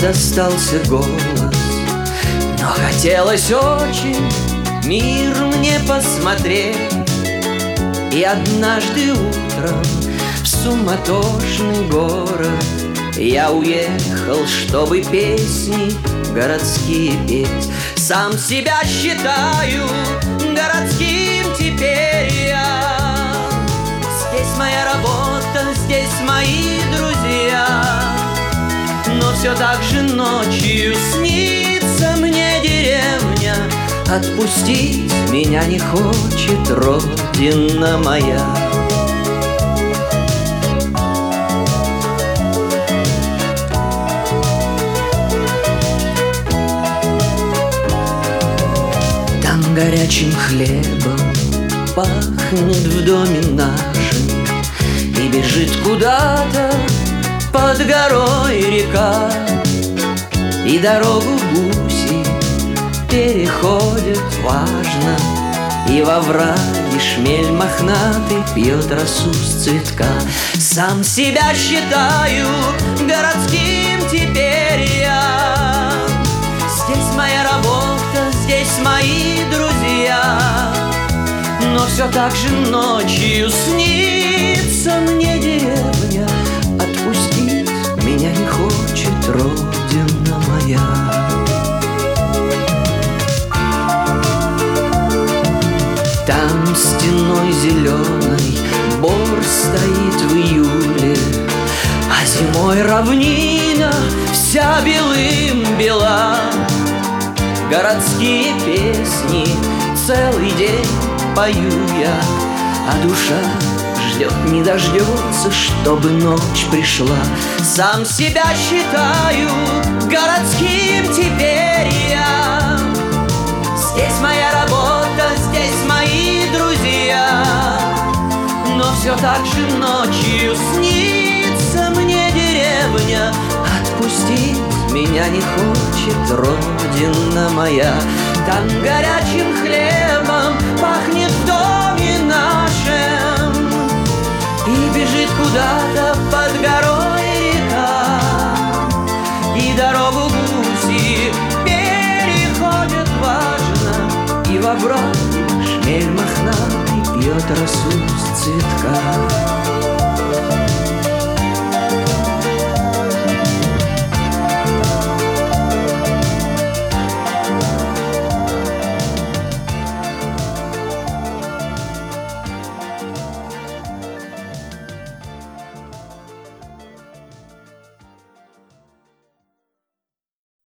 остался голос, но хотелось очень мир мне посмотреть. И однажды утром в суматошный город я уехал, чтобы песни городские петь. Сам себя считаю городским теперь я. Здесь моя работа, здесь мои друзья. Но все так же ночью снится мне деревня. Отпустить меня не хочет родина моя. Там горячим хлебом пахнет в доме нашем, и бежит куда-то под горой река, и дорогу гуси переходят важно, и во враге шмель мохнатый пьет росу с цветка. Сам себя считаю городским теперь я. Здесь моя работа, здесь мои друзья. Но все так же ночью снится мне деревня. Отпустить меня не хочет родина моя. Там стеной зеленой бор стоит в июле, а зимой равнина вся белым бела. Городские песни целый день пою я, а душа ждет, не дождется, чтобы ночь пришла. Сам себя считаю городским теперь я. Здесь моя работа, здесь мои друзья. Но все так же ночью снится мне деревня. Отпустить меня не хочет родина моя. Там горячим хлебом пахнет в доме нашем, и бежит куда-то под горой река, и дорогу гуси переходят важно, и во враге шмель мохнатый пьет росу с цветка.